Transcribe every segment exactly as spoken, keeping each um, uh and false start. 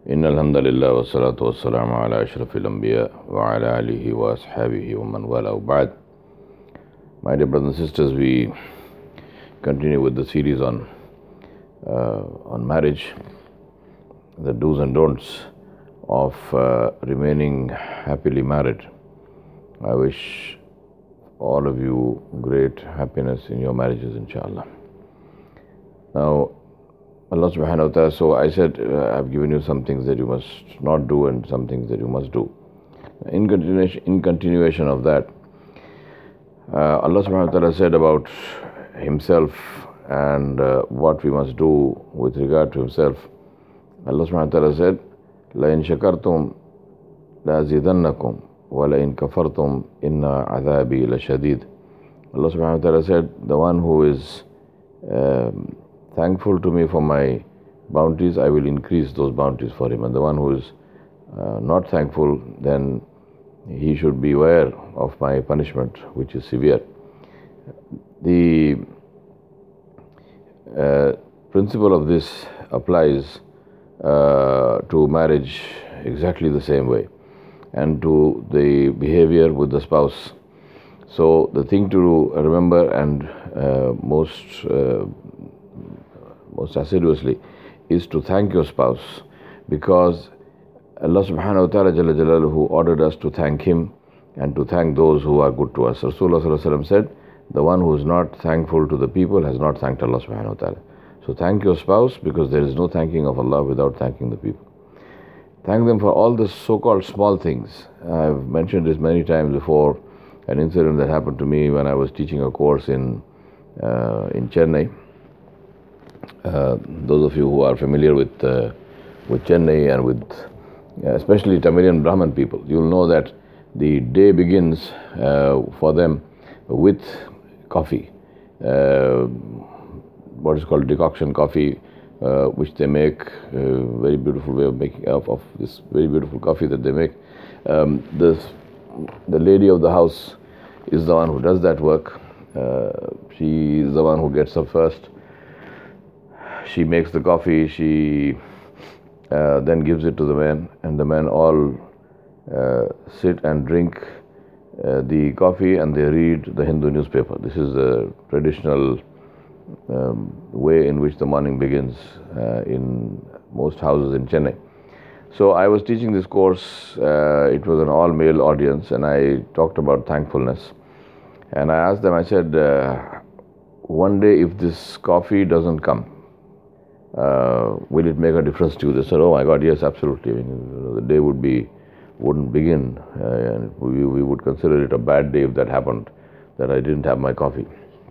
إن الحمد لله والصلاة والسلام على أشرف الأنبياء وعلى آله وأصحابه ومن والاه وبعد. My dear brothers and sisters, we continue with the series on uh, on marriage, the do's and don'ts of uh, remaining happily married. I wish all of you great happiness in your marriages, inshallah. Now, Allah subhanahu wa ta'ala, so I said uh, I've given you some things that you must not do and some things that you must do. In continuation, in continuation of that, uh, Allah subhanahu wa ta'ala said about Himself and uh, what we must do with regard to Himself. Allah subhanahu wa ta'ala said, لَإِن شَكَرْتُمْ لَأَزِيدَنَّكُمْ وَلَإِن كَفَرْتُمْ إِنَّ عَذَابِي لَشَدِيدٌ. Allah subhanahu wa ta'ala said, the one who is um, thankful to me for my bounties, I will increase those bounties for him. And the one who is uh, not thankful, then he should be aware of my punishment, which is severe. The uh, principle of this applies uh, to marriage exactly the same way, and to the behavior with the spouse. So the thing to remember and uh, most uh, most assiduously is to thank your spouse, because Allah subhanahu wa ta'ala Jalla Jalaluhu ordered us to thank Him and to thank those who are good to us. Rasulullah sallallahu alaihi wasallam said, the one who is not thankful to the people has not thanked Allah subhanahu wa ta'ala. So thank your spouse, because there is no thanking of Allah without thanking the people. Thank them for all the so-called small things. I've mentioned this many times before, an incident that happened to me when I was teaching a course in uh, in Chennai. Uh, those of you who are familiar with uh, with Chennai and with uh, especially Tamilian Brahman people, you'll know that the day begins uh, for them with coffee, uh, what is called decoction coffee, uh, which they make, a very beautiful way of making of, of this very beautiful coffee that they make. Um, this, the lady of the house is the one who does that work. Uh, she is the one who gets up first. She makes the coffee, she uh, then gives it to the men, and the men all uh, sit and drink uh, the coffee, and they read the Hindu newspaper. This is the traditional um, way in which the morning begins uh, in most houses in Chennai. So I was teaching this course, uh, it was an all-male audience, and I talked about thankfulness. And I asked them, I said, uh, one day if this coffee doesn't come, Uh, will it make a difference to you? They said, oh my God, yes, absolutely. I mean, the day would be, wouldn't begin, uh, and we, we would consider it a bad day if that happened, that I didn't have my coffee.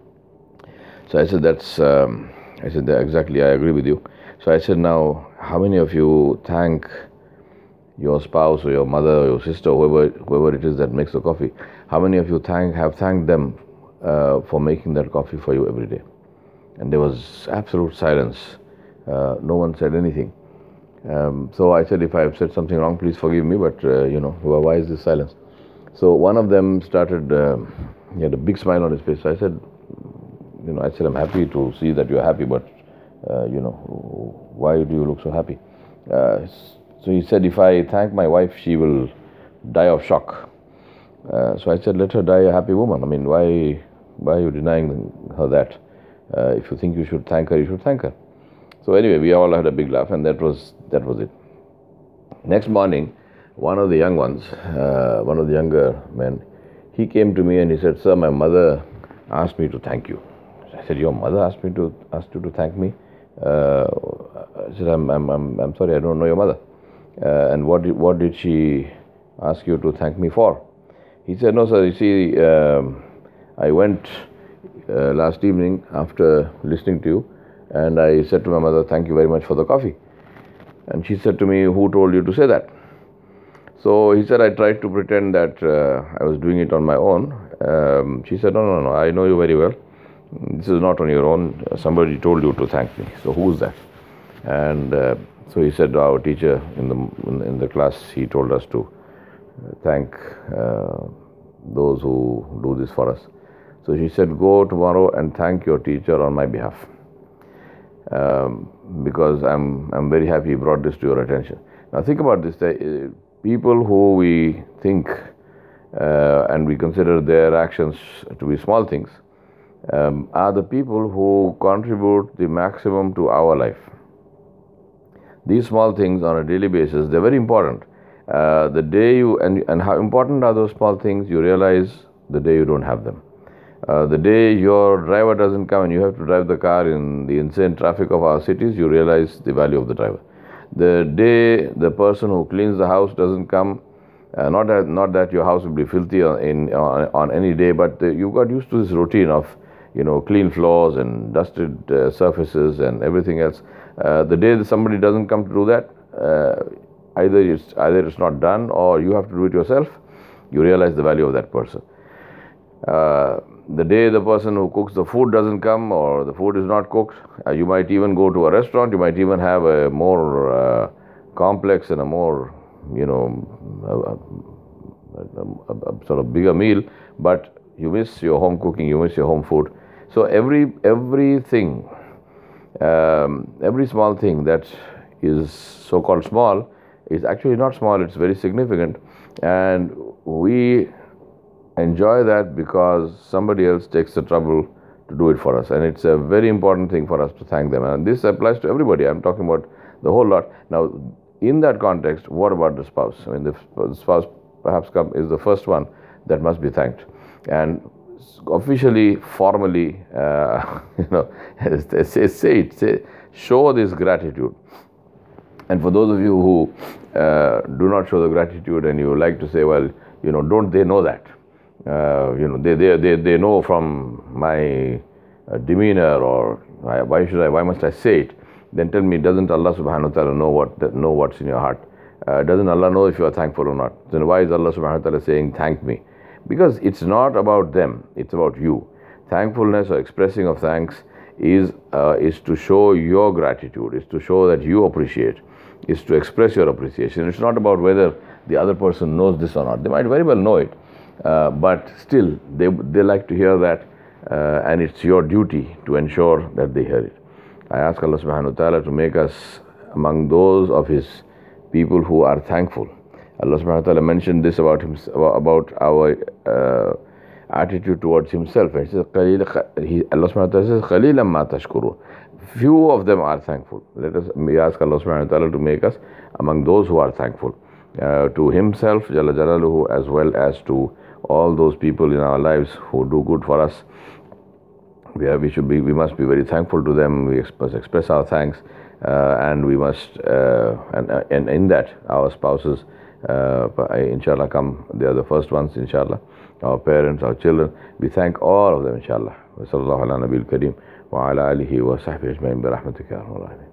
So I said, that's, um, I said, exactly, I agree with you. So I said, now, how many of you thank your spouse or your mother or your sister, whoever, whoever it is that makes the coffee, how many of you thank, have thanked them uh, for making that coffee for you every day? And there was absolute silence. Uh, no one said anything. Um, so I said, if I have said something wrong, please forgive me, but uh, you know, why is this silence? So one of them started, uh, he had a big smile on his face. So I said, you know, I said, I'm happy to see that you're happy, but uh, you know, why do you look so happy? Uh, so he said, if I thank my wife, she will die of shock. Uh, so I said, let her die a happy woman. I mean, why, why are you denying her that? Uh, if you think you should thank her, you should thank her. So anyway, we all had a big laugh, and that was that was it. Next morning, one of the young ones, uh, one of the younger men, he came to me and he said, sir, my mother asked me to thank you. I said, your mother asked me to asked you to thank me? Uh, I said, I'm, I'm, I'm, I'm sorry, I don't know your mother. Uh, and what did, what did she ask you to thank me for? He said, no, sir, you see, um, I went uh, last evening after listening to you, and I said to my mother, thank you very much for the coffee. And she said to me, who told you to say that? So he said, I tried to pretend that uh, I was doing it on my own. Um, she said, no, no, no, I know you very well. This is not on your own. Somebody told you to thank me. So who's that? And uh, so he said, our teacher in the in the class, he told us to thank uh, those who do this for us. So she said, go tomorrow and thank your teacher on my behalf. um, because I'm, I'm very happy you brought this to your attention. Now think about this, uh, people who we think uh, and we consider their actions to be small things um, are the people who contribute the maximum to our life. These small things on a daily basis, they're very important. Uh, the day you, and, and how important are those small things, you realize the day you don't have them. Uh, the day your driver doesn't come and you have to drive the car in the insane traffic of our cities, you realize the value of the driver. The day the person who cleans the house doesn't come, uh, not that not that your house will be filthy on, in, on, on any day, but the, you got used to this routine of, you know, clean floors and dusted uh, surfaces and everything else. Uh, the day that somebody doesn't come to do that, uh, either it's either it's not done or you have to do it yourself. You realize the value of that person. Uh, the day the person who cooks the food doesn't come or the food is not cooked, uh, you might even go to a restaurant, you might even have a more uh, complex and a more, you know, a, a, a, a sort of bigger meal, but you miss your home cooking, you miss your home food. So every everything, um, every small thing that is so-called small is actually not small, it's very significant, and we enjoy that because somebody else takes the trouble to do it for us, and it's a very important thing for us to thank them. And this applies to everybody. I'm talking about the whole lot. Now, in that context, what about the spouse? I mean, the spouse perhaps come, is the first one that must be thanked, and officially, formally, uh, you know, say, say it, say, show this gratitude. And for those of you who uh, do not show the gratitude, and you like to say, well, you know, don't they know that? Uh, you know, they, they they they know from my uh, demeanor, or why, why should I? Why must I say it? Then tell me, doesn't Allah Subhanahu wa Taala know what know what's in your heart? Uh, doesn't Allah know if you are thankful or not? Then why is Allah Subhanahu wa Taala saying, "Thank me"? Because it's not about them; it's about you. Thankfulness or expressing of thanks is uh, is to show your gratitude. Is to show that you appreciate. Is to express your appreciation. It's not about whether the other person knows this or not. They might very well know it. Uh, but still, they they like to hear that, uh, and it's your duty to ensure that they hear it. I ask Allah Subhanahu wa Taala to make us among those of His people who are thankful. Allah Subhanahu wa Taala mentioned this about him, about our uh, attitude towards Himself. He says, he, Allah Subhanahu wa Taala says, "Qalilan ma tashkurun." Few of them are thankful. Let us we ask Allah Subhanahu wa Taala to make us among those who are thankful uh, to Himself, Jalla Jalaluhu, as well as to all those people in our lives who do good for us. We, are, we should be, we must be very thankful to them. We must express our thanks, uh, and we must, uh, and, and in that, our spouses, uh, inshallah, come. They are the first ones, inshallah. Our parents, our children. We thank all of them, inshallah. Wa sallallahu ala nabil kareem wa ala alihi wa sahbihi ajma'in bi rahmatika ya arhamar rahimin.